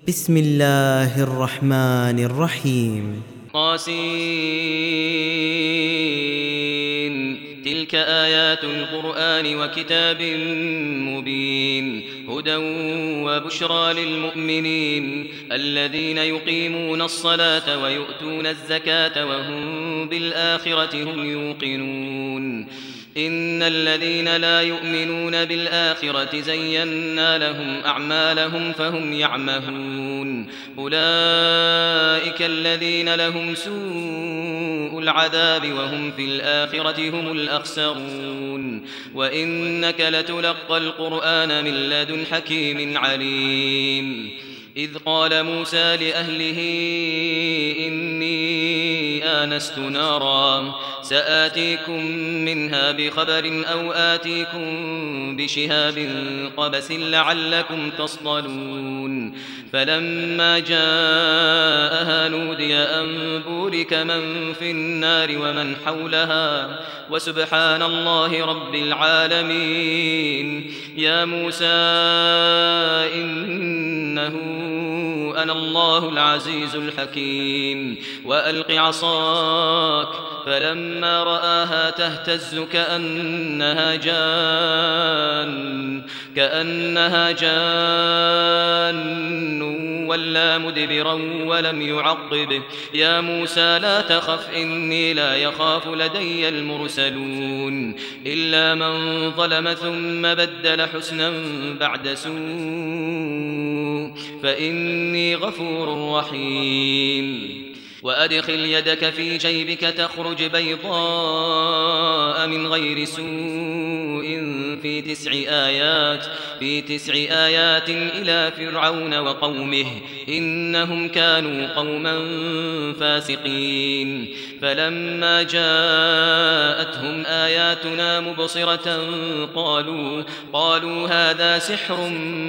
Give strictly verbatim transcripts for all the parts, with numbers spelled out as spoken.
بسم الله الرحمن الرحيم. طاسين. تلك آيات القرآن وكتاب مبين هدى وبشرى للمؤمنين الذين يقيمون الصلاة ويؤتون الزكاة وهم بالآخرة هم يوقنون. إن الذين لا يؤمنون بالآخرة زينا لهم أعمالهم فهم يعمهون. أولئك الذين لهم سوء العذاب وهم في الآخرة هم الأخسرون. وإنك لتلقى القرآن من لدن حكيم عليم. إذ قال موسى لأهله إني آنست نارا سآتيكم منها بخبر أو آتيكم بشهاب قبس لعلكم تصطلون. فلما جاءها نودي أن بورك من في النار ومن حولها وسبحان الله رب العالمين. يا موسى إنه أنا الله العزيز الحكيم. وألق عصاك فلما رآها تهتز كأنها جان كأنها جان ولا مدبرا ولم يعقب. يا موسى لا تخف إني لا يخاف لدي المرسلون. إلا من ظلم ثم بدل حسنا بعد سوء فإني غفور رحيم. وأدخل يدك في جيبك تخرج بيضاء من غير سوء في تسع آيات في تسع آيات إلى فرعون وقومه إنهم كانوا قوما فاسقين. فلما جاءتهم آياتنا مبصرة قالوا قالوا هذا سحر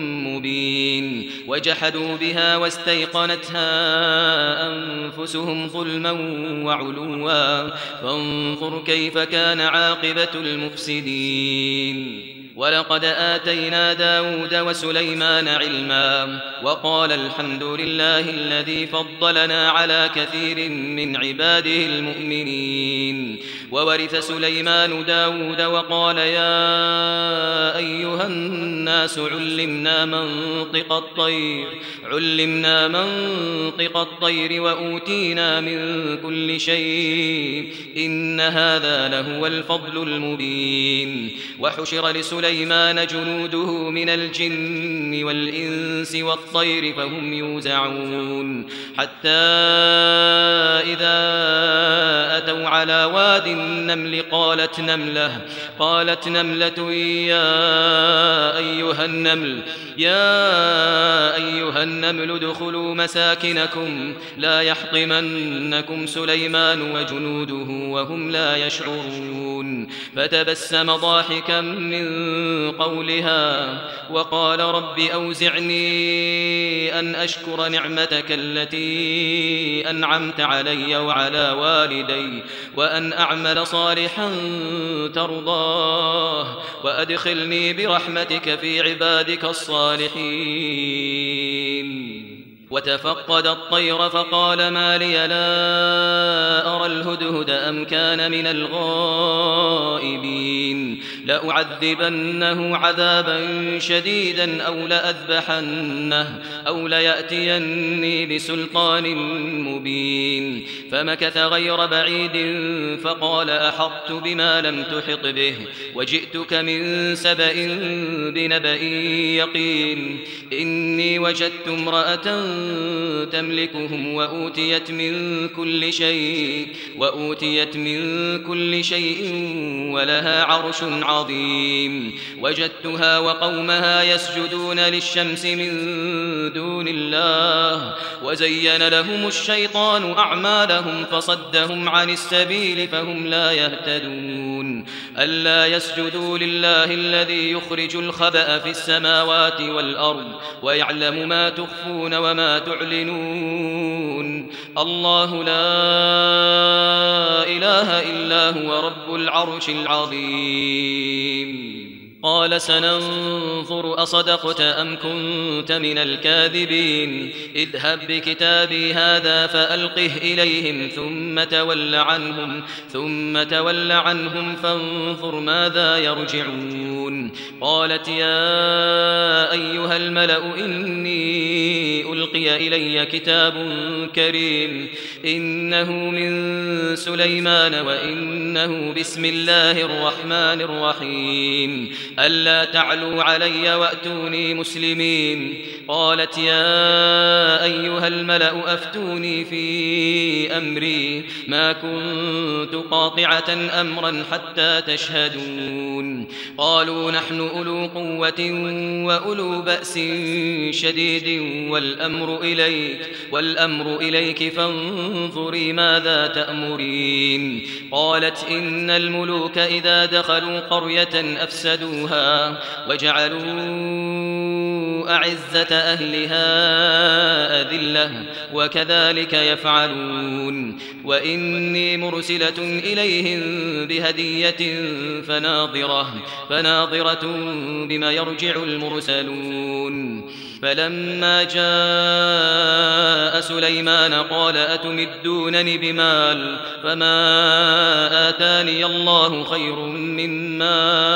مبين. وجحدوا بها واستيقنتها أنفسهم ظلما وعلوا فانظر كيف كان عاقبة المفسدين. ولقد آتينا داود وسليمان علما وقال الحمد لله الذي فضلنا على كثير من عباده المؤمنين. وورث سليمان داود وقال يا أيها الناس علمنا منطق الطير علمنا منطق الطير وأوتينا من كل شيء إن هذا لهو الفضل المبين. وحشر لسليمان جنوده من الجن والإنس والطير فهم يوزعون. حتى إذا أتوا على واد النمل قالت نملة قالت نملة يا أيها النمل يا أيها النمل ادخلوا مساكنكم لا يحطمنكم سليمان وجنوده وهم لا يشعرون. فتبسم ضاحكا من قولها وقال رب أوزعني أن أشكر نعمتك التي أنعمت علي وعلى والدي وأن أعمل صالحا ترضاه وأدخلني برحمتك في عبادك الصالحين. وتفقد الطير فقال ما لي لا أرى الهدهد أم كان من الغائبين. لأعذبنه عذابا شديدا أو لأذبحنه أو ليأتيني بسلطان مبين. فمكث غير بعيد فقال أحطت بما لم تحط به وجئتك من سبأ بنبأ يقين. إني وجدت امرأة تملكهم وأوتيت من كل شيء وأوتيت من كل شيء ولها عرش عظيم. وجدتها وقومها يسجدون للشمس من دون الله وزين لهم الشيطان أعمالهم فصدهم عن السبيل فهم لا يهتدون. ألا يسجدوا لله الذي يخرج الخبأ في السماوات والأرض ويعلم ما تخفون وما تعلنون. الله لا إله إلا هو رب العرش العظيم. قال سننظر أصدقت أم كنت من الكاذبين اذهب بكتابي هذا فألقه إليهم ثم تول عنهم ثم تول عنهم فانظر ماذا يرجعون قالت يا أيها الملأ إني ألقي إلي كتاب كريم إنه من سليمان وإنه بسم الله الرحمن الرحيم ألا تعلوا علي وأتوني مسلمين قالت يا أيها الملأ أفتوني في أمري ما كنت قاطعة أمرا حتى تشهدون قالوا نحن أولو قوة وأولو بأس شديد والأمر إليك والأمر إليك فانظري ماذا تأمرين قالت إن الملوك إذا دخلوا قرية أفسدوها وجعلوا أعزة أهلها أذلة وكذلك يفعلون وإني مرسلة إليهم بهدية فناظرة فناظرة بما يرجع المرسلون فلما جاء سليمان قال أتمدونني بمال فما آتاني الله خير مما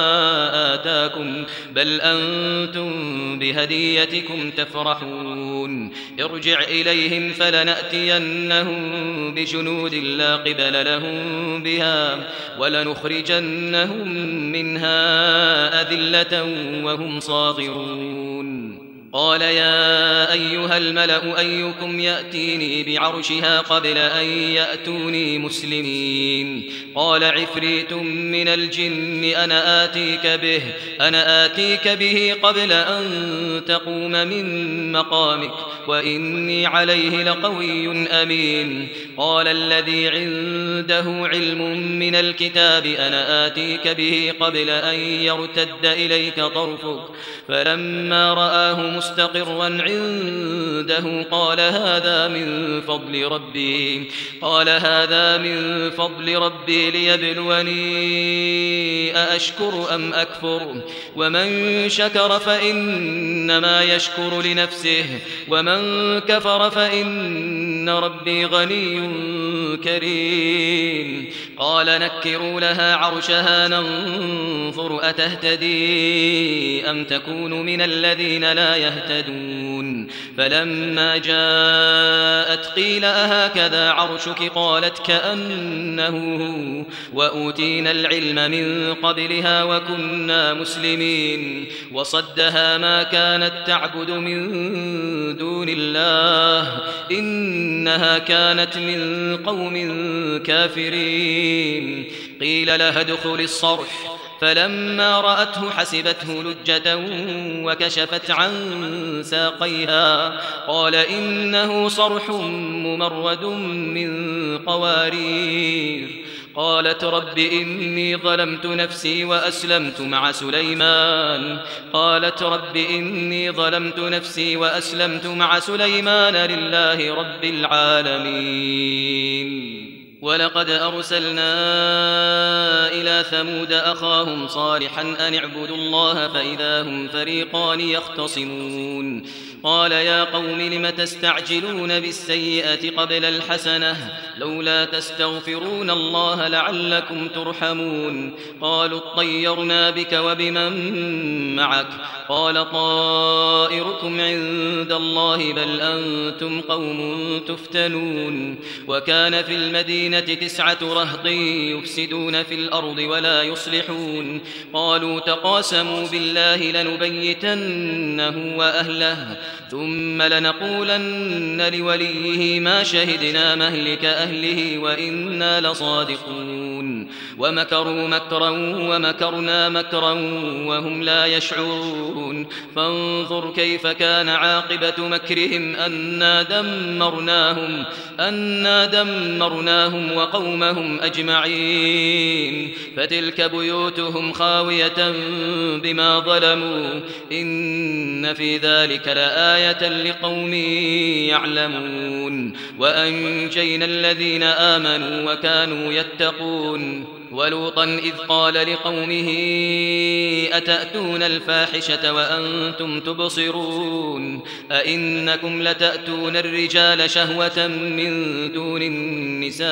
آتاكم بل أنتم بهديتكم تفرحون ارجع إليهم فلنأتينهم بجنود لا قبل لهم بها ولنخرجنهم منها أذلة وهم صاغرون قال يا أيها الملأ أيكم يأتيني بعرشها قبل أن يأتوني مسلمين قال عفريت من الجن أنا آتيك به أنا آتيك به قبل أن تقوم من مقامك وإني عليه لقوي أمين قال الذي عنده علم من الكتاب أنا آتيك به قبل أن يرتد إليك طرفك فلما رآه مستقرا عنده قال هذا من فضل ربي قال هذا من فضل ربي ليبلوني أأشكر أم أكفر ومن شكر فإنما يشكر لنفسه ومن كفر فإن ربي غني كريم قال نكروا لها عرشها ننظر أتهتدي أم تكون من الذين لا يهتدون فلما جاءت قيل أهكذا عرشك قالت كأنه هو وأوتينا العلم من قبلها وكنا مسلمين وصدها ما كانت تعبد من دون الله إنها كانت من قوم كافرين قيل لها ادخل الصرح فلما رأته حسبته لجة وكشفت عن ساقيها قال إنه صرح ممرد من قوارير قالت رب إني ظلمت نفسي وأسلمت مع سليمان قالت رب إني ظلمت نفسي وأسلمت مع سليمان لله رب العالمين ولقد أرسلنا إلى ثمود أخاهم صالحا أن اعبدوا الله فإذا هم فريقان يختصمون قال يا قوم لم تستعجلون بالسيئة قبل الحسنة لولا تستغفرون الله لعلكم ترحمون قالوا اطيرنا بك وبمن معك قال طائركم عند الله بل أنتم قوم تفتنون وكان في المدينة تسعة رهط يفسدون في الأرض ولا يصلحون قالوا تقاسموا بالله لنبيتنه وأهله ثم لنقولن لوليه ما شهدنا مهلك أهله وإنا لصادقون ومكروا مكرا ومكرنا مكرا وهم لا يشعرون فانظر كيف كان عاقبة مكرهم أنا دمرناهم أنا دمرناهم وقومهم أجمعين فتلك بيوتهم خاوية بما ظلموا إن في ذلك لآية لقوم يعلمون وأنجينا الذين آمنوا وكانوا يتقون ولوطا إذ قال لقومه أتأتون الفاحشة وأنتم تبصرون أئنكم لتأتون الرجال شهوة من دون النساء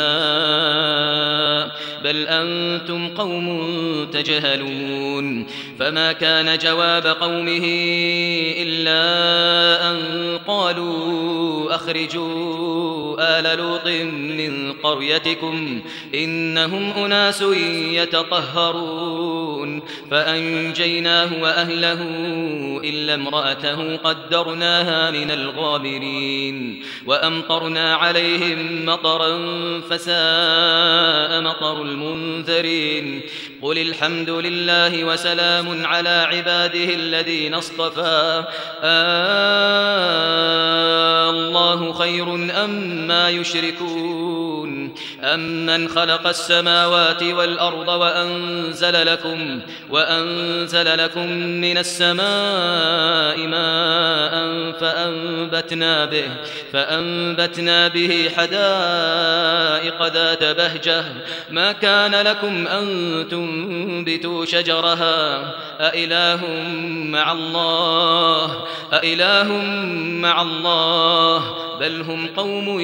بل أنتم قوم تجهلون فما كان جواب قومه إلا أن قالوا أخرجوا آل لوط من قريتكم إنهم أناس يتطهرون فأنجيناه وأهله إلا امرأته قدرناها من الغابرين وأمطرنا عليهم مطرا فساء مطر المنذرين قل الحمد لله وسلام على عباده الذين اصطفى آه الله خير أم ما يشركون أمن خلق السماوات والأرض وأنزل لكم وأنزل لكم من السماء ماء فأنبتنا به فأنبتنا به حدائق ذات بهجة ما كان لكم أن تنبتوا شجرها أإله مع الله أإله مع الله بل هم قوم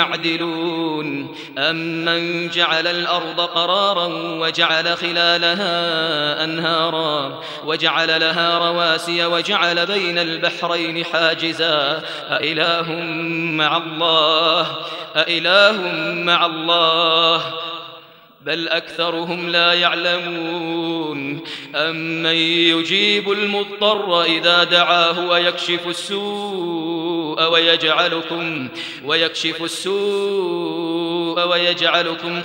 يعدلون أمن جعل الأرض قرارا وجعل خلالها أنهارا وجعل لها رواسي وجعل بين البحرين حاجزا أإله مع الله أإله مع الله بل أكثرهم لا يعلمون أمن يجيب المضطر إذا دعاه ويكشف السوء ويجعلكم ويكشف السوء ويجعلكم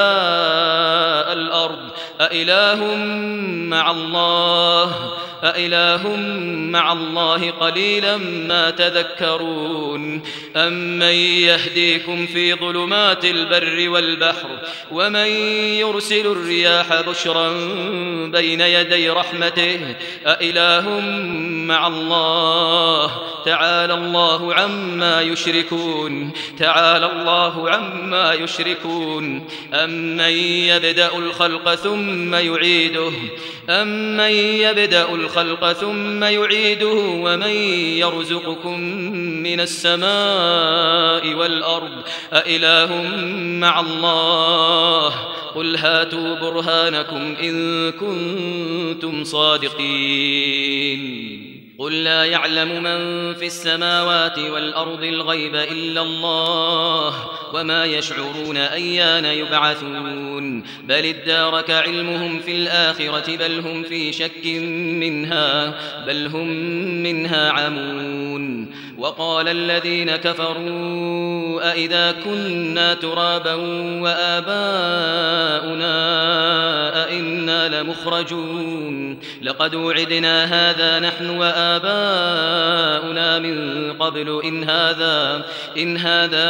خلفاء الأرض أإله مع الله أإله مع الله قليلا ما تذكرون أمن يهديكم في ظلمات البر والبحر ومن يرسل الرياح بشرا بين يدي رحمته أإله مع الله تعالى الله عما يشركون تعالى الله عما يشركون أمن يبدأ الخلق ثم يعيده أمن يبدأ الخلق ثم يعيده ومن يرزقكم من السماء والأرض أإله مع الله قل هاتوا برهانكم إن كنتم صادقين قل لا يعلم من في السماوات والأرض الغيب إلا الله وما يشعرون أيان يبعثون بل ادارك علمهم في الآخرة بل هم في شك منها بل هم منها عمون وقال الذين كفروا أئذا كنا ترابا وآباؤنا أئنا لمخرجون لقد وعدنا هذا نحن وآباؤنا من قبل إن هذا إن هذا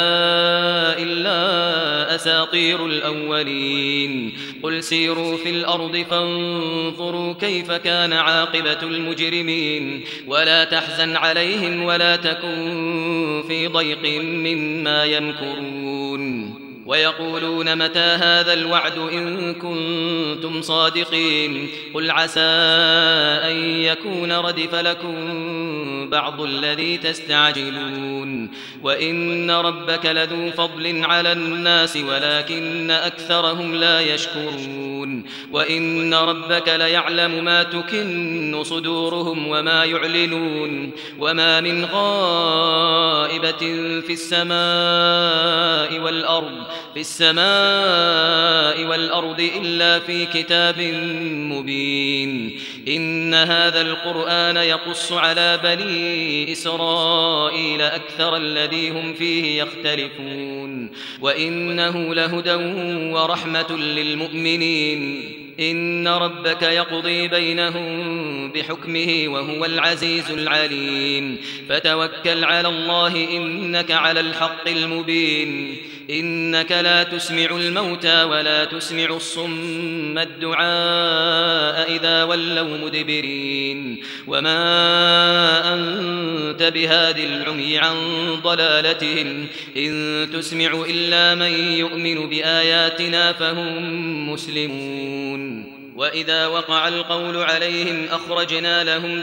إلا أساطير الأولين قل سيروا في الأرض فانظروا كيف كان عاقبة المجرمين ولا تحزن عليهم ولا تكن في ضيق مما يمكرون ويقولون متى هذا الوعد إن كنتم صادقين قل عسى أن يكون ردف لكم بعض الذي تستعجلون وإن ربك لذو فضل على الناس ولكن أكثرهم لا يشكرون وإن ربك ليعلم ما تكن صدورهم وما يعلنون وما من غائبة في السماء والأرض في السماء والأرض إلا في كتاب مبين إن هذا القرآن يقص على بني إسرائيل أكثر الذي هم فيه يختلفون وإنه لهدى ورحمة للمؤمنين إن ربك يقضي بينهم بحكمه وهو العزيز العليم فتوكل على الله إنك على الحق المبين إنك لا تسمع الموتى ولا تسمع الصم الدعاء إذا ولوا مدبرين وما أنت بهاد العمي عن ضلالتهم إن تسمع إلا من يؤمن بآياتنا فهم مسلمون وإذا وقع القول عليهم أخرجنا لهم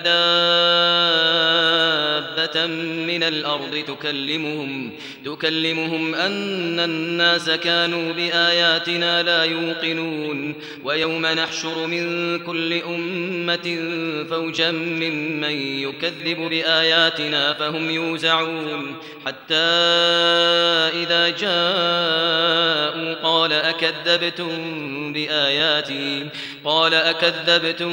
دابة من الأرض تكلمهم, تكلمهم أن الناس كانوا بآياتنا لا يوقنون ويوم نحشر من كل أمة فوجا ممن يكذب بآياتنا فهم يوزعون حتى إذا جاءوا قال أكذبتم بآياتي قال أكذبتم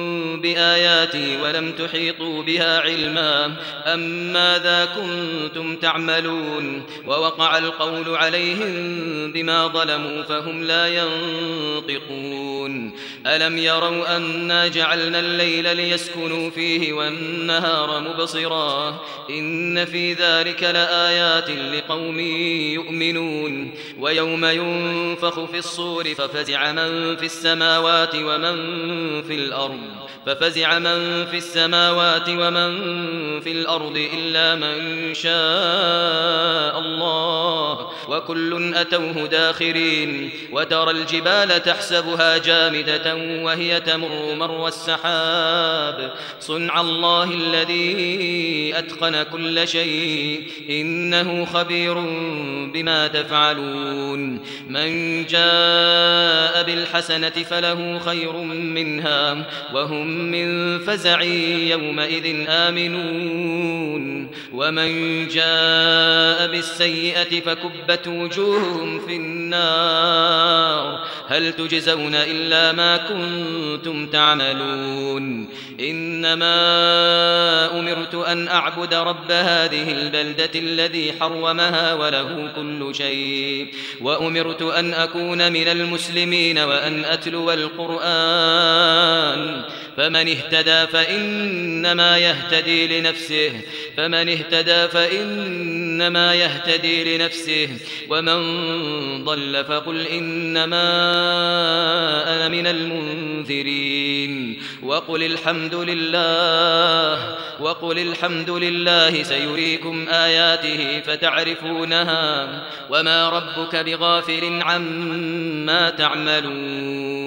بآياتي ولم تحيطوا بها علما أم ماذا كنتم تعملون ووقع القول عليهم بما ظلموا فهم لا ينطقون ألم يروا أنا جعلنا الليل ليسكنوا فيه والنهار مبصرا إن في ذلك لآيات لقوم يؤمنون ويوم ينفخ في الصور ففزع من في السماوات ومن في الأرض ففزع من في السماوات ومن في الأرض إلا من شاء الله وكل أتوه داخرين وترى الجبال تحسبها جامدة وهي تمر مر السحاب صنع الله الذي أتقن كل شيء إنه خبير بما تفعلون من جاء بالحسنة فله خير منها وهم من فزع يومئذ آمنون ومن جاء بالسيئة فكبت وجوههم في النار هل تجزون إلا ما كنتم تعملون إنما أمرت أن أعبد رب هذه البلدة الذي حرمها وله كل شيء وأمرت أن أكون من المسلمين وأن أتلو القرآن فمن اهتدى فإنما يهتدي لنفسه فمن اهتدى فإنما يهتدي لنفسه ومن ضل فقل إنما أنا من المنذرين وقل الحمد لله وقل الحمد لله سيريكم آياته فتعرفونها وما ربك بغافل عما تعملون